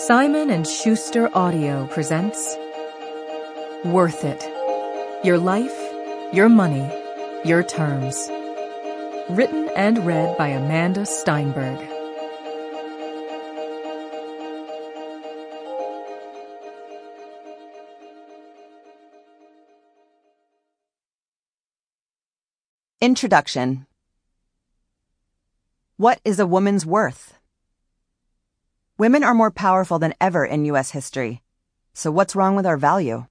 Simon & Schuster Audio presents Worth It. Your life, your money, your terms. Written and read by Amanda Steinberg. Introduction. What is a woman's worth? Women are more powerful than ever in U.S. history. So what's wrong with our value?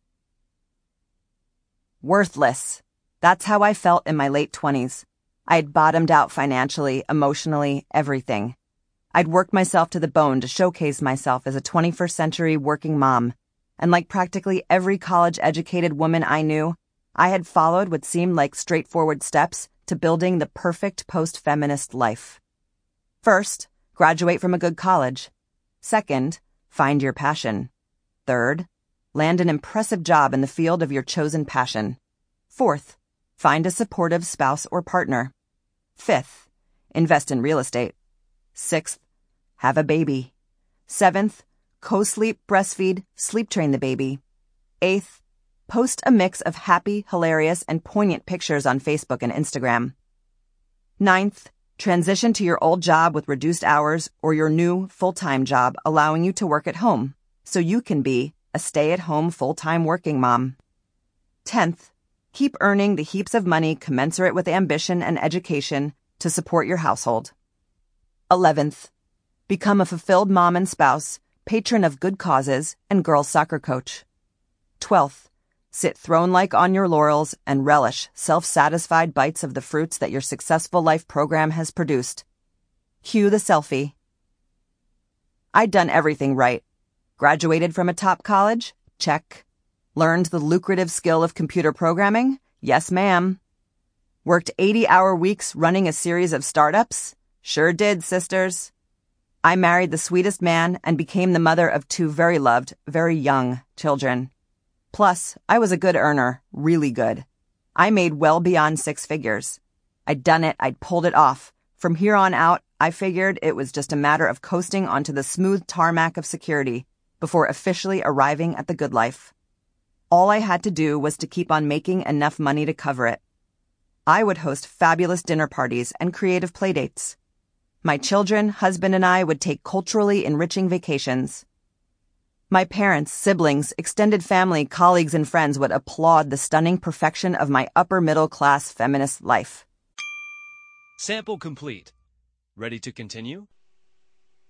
Worthless. That's how I felt in my late 20s. I had bottomed out financially, emotionally, everything. I'd worked myself to the bone to showcase myself as a 21st century working mom. And like practically every college-educated woman I knew, I had followed what seemed like straightforward steps to building the perfect post-feminist life. First, graduate from a good college. Second, find your passion. Third, land an impressive job in the field of your chosen passion. Fourth, find a supportive spouse or partner. Fifth, invest in real estate. Sixth, have a baby. Seventh, co-sleep, breastfeed, sleep train the baby. Eighth, post a mix of happy, hilarious, and poignant pictures on Facebook and Instagram. Ninth, transition to your old job with reduced hours or your new full-time job allowing you to work at home so you can be a stay-at-home full-time working mom. 10th, keep earning the heaps of money commensurate with ambition and education to support your household. 11th, become a fulfilled mom and spouse, patron of good causes, and girls' soccer coach. 12th, sit throne-like on your laurels and relish self-satisfied bites of the fruits that your successful life program has produced. Cue the selfie. I'd done everything right. Graduated from a top college? Check. Learned the lucrative skill of computer programming? Yes, ma'am. Worked 80-hour weeks running a series of startups? Sure did, sisters. I married the sweetest man and became the mother of 2 very loved, very young children. Plus, I was a good earner, really good. I made well beyond 6 figures. I'd done it, I'd pulled it off. From here on out, I figured it was just a matter of coasting onto the smooth tarmac of security before officially arriving at the good life. All I had to do was to keep on making enough money to cover it. I would host fabulous dinner parties and creative playdates. My children, husband, and I would take culturally enriching vacations. My parents, siblings, extended family, colleagues, and friends would applaud the stunning perfection of my upper-middle-class feminist life. Sample complete. Ready to continue?